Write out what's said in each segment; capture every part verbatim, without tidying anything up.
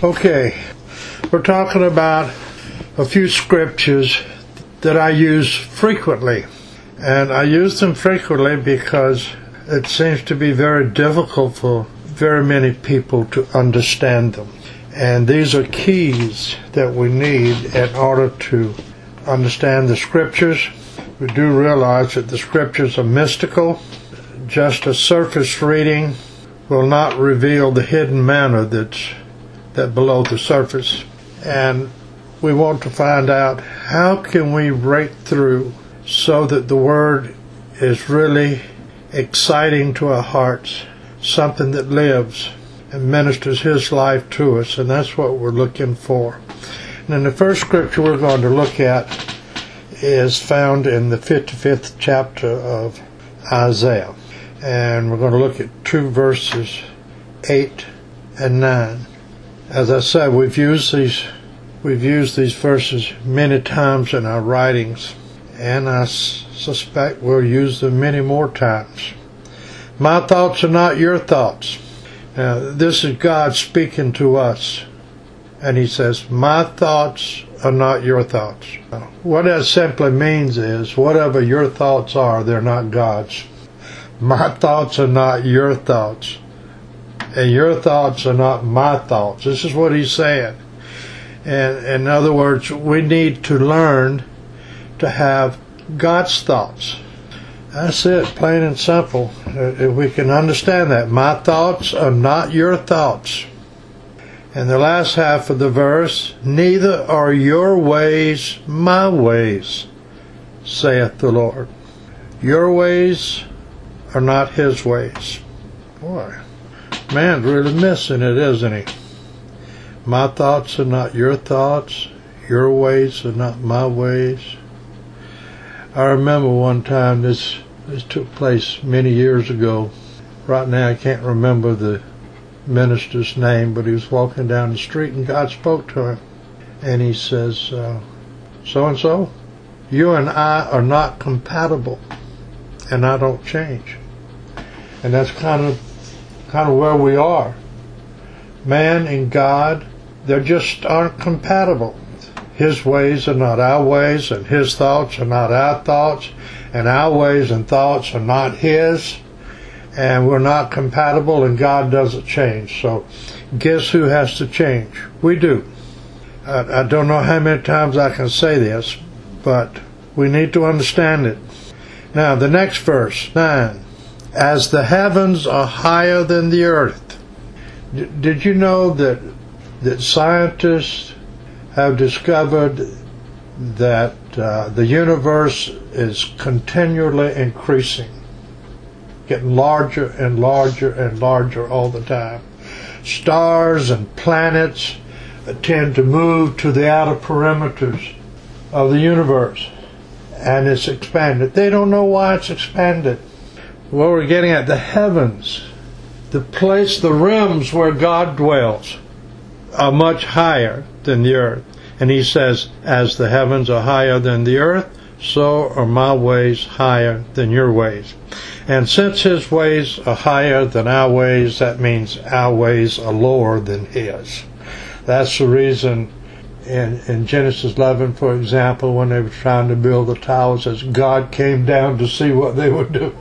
Okay, we're talking about a few scriptures that I use frequently. And I use them frequently because it seems to be very difficult for very many people to understand them. And these are keys that we need in order to understand the scriptures. We do realize that the scriptures are mystical. Just a surface reading will not reveal the hidden manna that's that below the surface. And we want to find out how can we break through so that the Word is really exciting to our hearts, something that lives and ministers His life to us, and that's what we're looking for. And then the first scripture we're going to look at is found in the fifty-fifth chapter of Isaiah. And we're going to look at two verses, eight and nine. As I said, we've used these we've used these verses many times in our writings, and I s- suspect we'll use them many more times. My thoughts are not your thoughts. Now, this is God speaking to us, and He says, my thoughts are not your thoughts. What that simply means is, whatever your thoughts are, they're not God's. My thoughts are not your thoughts. And your thoughts are not my thoughts. This is what He's saying. And in other words, we need to learn to have God's thoughts. That's it, plain and simple. If we can understand that. My thoughts are not your thoughts. And the last half of the verse, neither are your ways my ways, saith the Lord. Your ways are not His ways. Boy, man's really missing it, isn't he? My thoughts are not your thoughts. Your ways are not my ways. I remember one time, this this took place many years ago. Right now I can't remember the minister's name, but he was walking down the street and God spoke to him. And He says, uh, so-and-so, you and I are not compatible, and I don't change. And that's kind of kind of where we are. Man and God, they just aren't compatible. His ways are not our ways, and His thoughts are not our thoughts, and our ways and thoughts are not His, and we're not compatible, and God doesn't change. So guess who has to change? We do. I, I don't know how many times I can say this, but we need to understand it. Now, the next verse, nine. As the heavens are higher than the earth. D- did you know that that scientists have discovered that uh, the universe is continually increasing, getting larger and larger and larger all the time? Stars and planets tend to move to the outer perimeters of the universe, and it's expanded. They don't know why it's expanded. What we're getting at, the heavens, the place, the realms where God dwells, are much higher than the earth. And He says, as the heavens are higher than the earth, so are my ways higher than your ways. And since His ways are higher than our ways, that means our ways are lower than His. That's the reason in, in Genesis eleven, for example, when they were trying to build the towers, as God came down to see what they would do.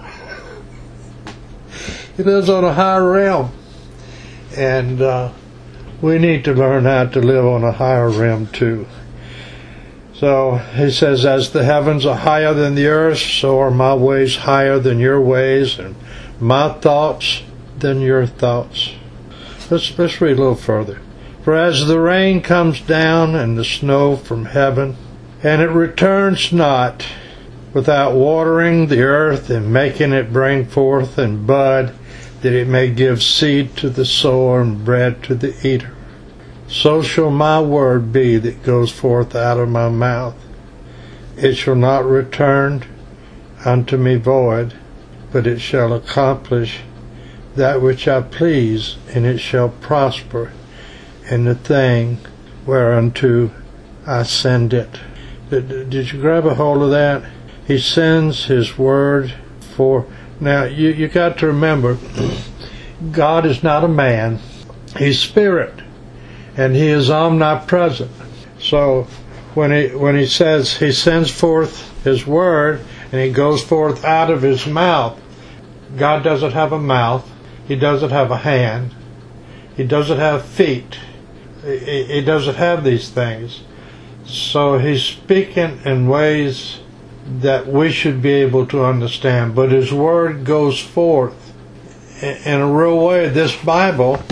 He lives on a higher realm, and uh, we need to learn how to live on a higher realm too. So He says, as the heavens are higher than the earth, so are my ways higher than your ways, and my thoughts than your thoughts. Let's, let's read a little further. For as the rain comes down and the snow from heaven, and it returns not without watering the earth and making it bring forth and bud, that it may give seed to the sower and bread to the eater, so shall my word be that goes forth out of my mouth. It shall not return unto me void, but it shall accomplish that which I please, and it shall prosper in the thing whereunto I send it. Did, did you grab a hold of that? He sends His word for... Now, you, you got to remember, God is not a man. He's spirit. and He is omnipresent. So when he when he says He sends forth His word and He goes forth out of His mouth, God doesn't have a mouth. He doesn't have a hand. He doesn't have feet. He, he doesn't have these things. So He's speaking in ways that we should be able to understand. But His word goes forth in a real way. This Bible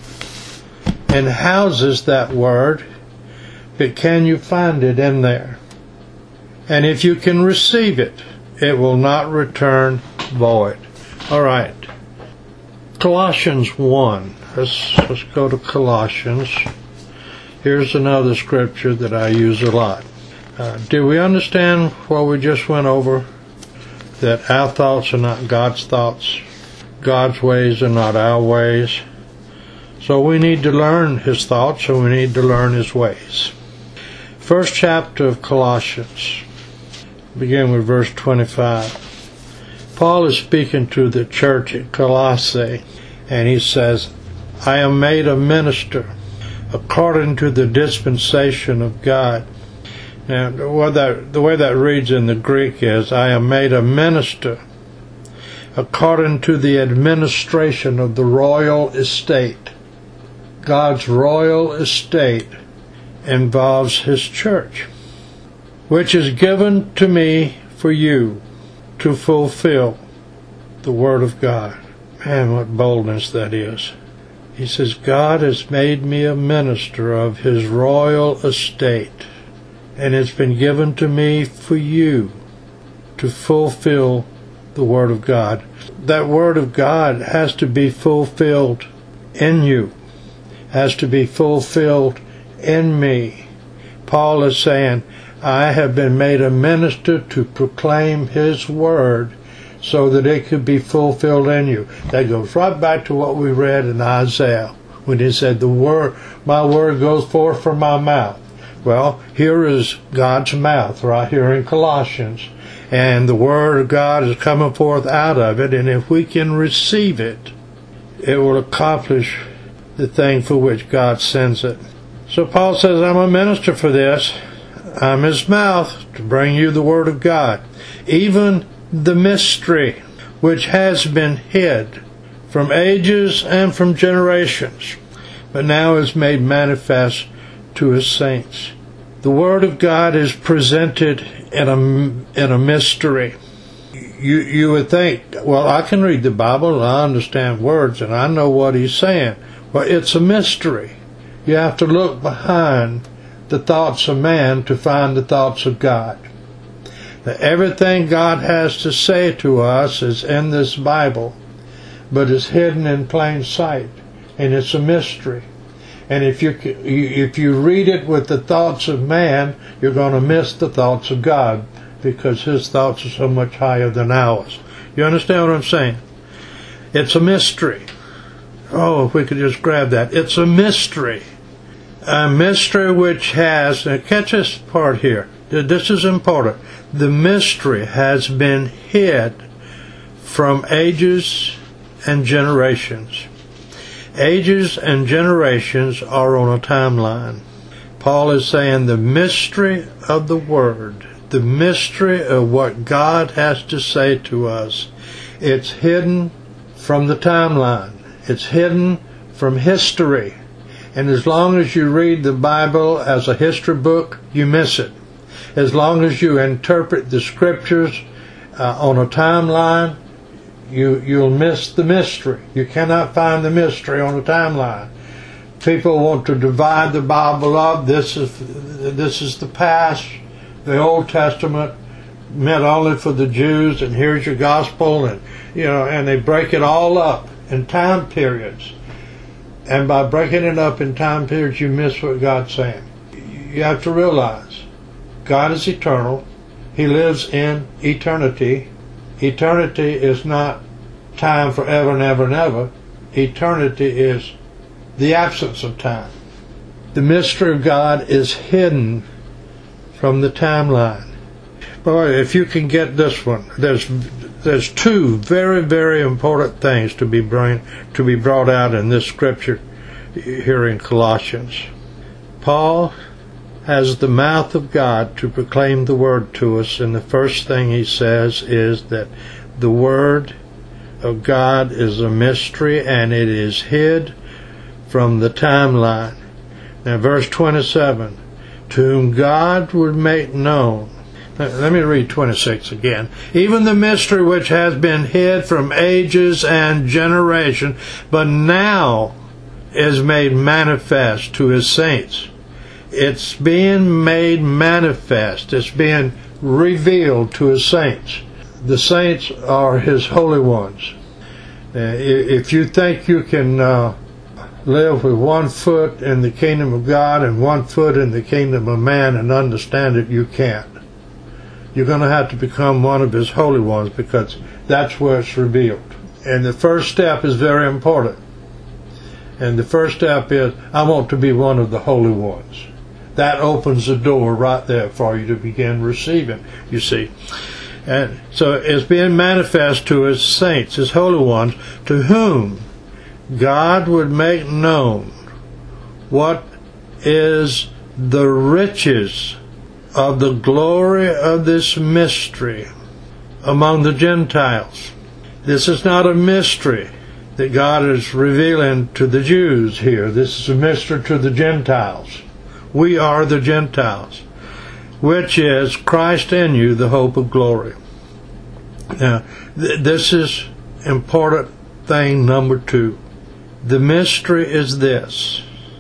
and houses that word, but can you find it in there? And if you can receive it, it will not return void. All right. Colossians one. Let's, let's go to Colossians. Here's another scripture that I use a lot. Uh, do we understand what we just went over? That our thoughts are not God's thoughts. God's ways are not our ways. So we need to learn His thoughts and we need to learn His ways. First chapter of Colossians. Begin with verse twenty-five. Paul is speaking to the church at Colossae, and he says, I am made a minister according to the dispensation of God. Now, what that, the way that reads in the Greek is, I am made a minister according to the administration of the royal estate. God's royal estate involves His church, which is given to me for you to fulfill the Word of God. Man, what boldness that is. He says, God has made me a minister of His royal estate, and it's been given to me for you to fulfill the Word of God. That Word of God has to be fulfilled in you, has to be fulfilled in me. Paul is saying, I have been made a minister to proclaim His word so that it could be fulfilled in you. That goes right back to what we read in Isaiah when he said, "The word, my word goes forth from my mouth." Well, here is God's mouth right here in Colossians, and the word of God is coming forth out of it, and if we can receive it, it will accomplish the thing for which God sends it. So Paul says, I'm a minister for this. I'm His mouth to bring you the Word of God. Even the mystery which has been hid from ages and from generations, but now is made manifest to His saints. The Word of God is presented in a, in a mystery. You, you would think, well, I can read the Bible and I understand words and I know what He's saying. Well, it's a mystery. You have to look behind the thoughts of man to find the thoughts of God. Now, everything God has to say to us is in this Bible, but it's hidden in plain sight, and it's a mystery. And if you if you read it with the thoughts of man, you're going to miss the thoughts of God, because His thoughts are so much higher than ours. You understand what I'm saying? It's a mystery. Oh, if we could just grab that. It's a mystery. A mystery which has, now catch this part here, this is important, the mystery has been hid from ages and generations. Ages and generations are on a timeline. Paul is saying the mystery of the Word, the mystery of what God has to say to us, it's hidden from the timeline. It's hidden from history. And as long as you read the Bible as a history book, you miss it. As long as you interpret the Scriptures uh, on a timeline, you, you'll miss the mystery. You cannot find the mystery on a timeline. People want to divide the Bible up. This is, this is the past. The Old Testament meant only for the Jews, and here's your gospel, and you know, and they break it all up in time periods. And by breaking it up in time periods, you miss what God's saying. You have to realize God is eternal. He lives in eternity. Eternity is not time forever and ever and ever. Eternity is the absence of time. The mystery of God is hidden from the timeline. Boy, if you can get this one, there's there's two very, very important things to be bring, to be brought out in this scripture here in Colossians. Paul has the mouth of God to proclaim the Word to us, and the first thing he says is that the Word of God is a mystery and it is hid from the timeline. Now verse twenty-seven, to whom God would make known. Let me read twenty-six again. Even the mystery which has been hid from ages and generation, but now is made manifest to his saints. It's being made manifest. It's being revealed to his saints. The saints are his holy ones. Uh, if you think you can uh, live with one foot in the kingdom of God and one foot in the kingdom of man and understand it, you can't. You're going to have to become one of his holy ones, because that's where it's revealed. And the first step is very important. And the first step is, I want to be one of the holy ones. That opens the door right there for you to begin receiving, you see. And so it's being manifest to his saints, his holy ones, to whom God would make known what is the riches of the glory of this mystery among the Gentiles. This is not a mystery that God is revealing to the Jews here. This is a mystery to the Gentiles. We are the Gentiles, which is Christ in you, the hope of glory. Now, th- this is important thing number two. The mystery is this: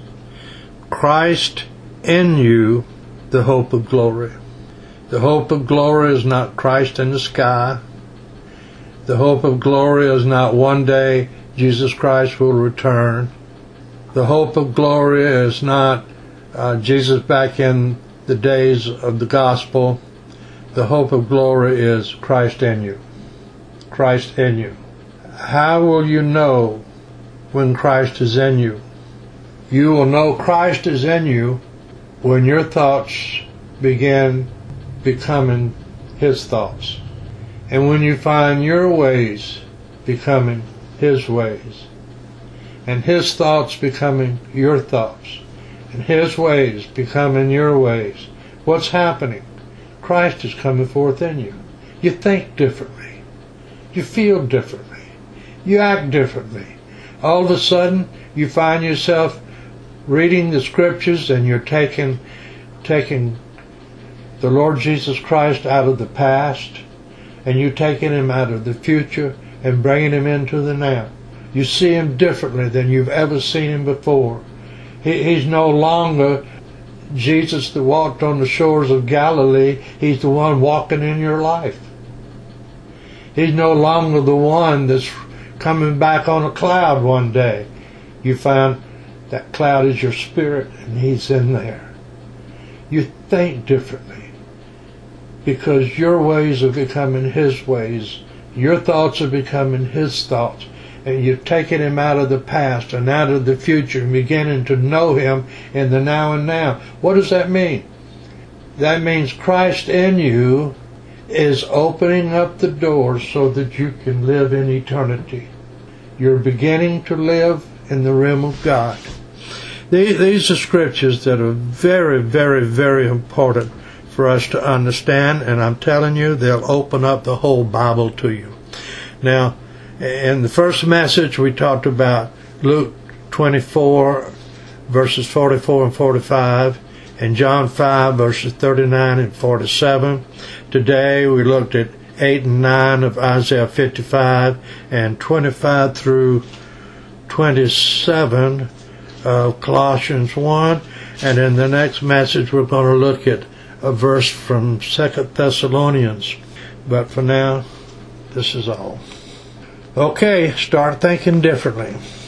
Christ in you, the hope of glory. The hope of glory is not Christ in the sky. The hope of glory is not one day Jesus Christ will return. The hope of glory is not uh, Jesus back in the days of the gospel. The hope of glory is Christ in you. Christ in you. How will you know when Christ is in you? You will know Christ is in you when your thoughts begin becoming his thoughts. And when you find your ways becoming his ways, and his thoughts becoming your thoughts, and his ways becoming your ways, what's happening? Christ is coming forth in you. You think differently. You feel differently. You act differently. All of a sudden, you find yourself reading the scriptures, and you're taking taking the Lord Jesus Christ out of the past, and you're taking him out of the future and bringing him into the now. You see him differently than you've ever seen him before. He, he's no longer Jesus that walked on the shores of Galilee. He's the one walking in your life. He's no longer the one that's coming back on a cloud one day. You find that cloud is your spirit, and he's in there. You think differently because your ways are becoming his ways. Your thoughts are becoming his thoughts. And you're taking him out of the past and out of the future and beginning to know him in the now and now. What does that mean? That means Christ in you is opening up the doors so that you can live in eternity. You're beginning to live in the realm of God. These are scriptures that are very, very, very important for us to understand, and I'm telling you, they'll open up the whole Bible to you. Now, in the first message, we talked about Luke twenty-four, verses forty-four and forty-five, and John five, verses thirty-nine and forty-seven. Today, we looked at eight and nine of Isaiah fifty-five, and twenty-five through twenty-seven of Colossians one. And in the next message, we're going to look at a verse from Second Thessalonians. But for now, this is all. Okay, start thinking differently.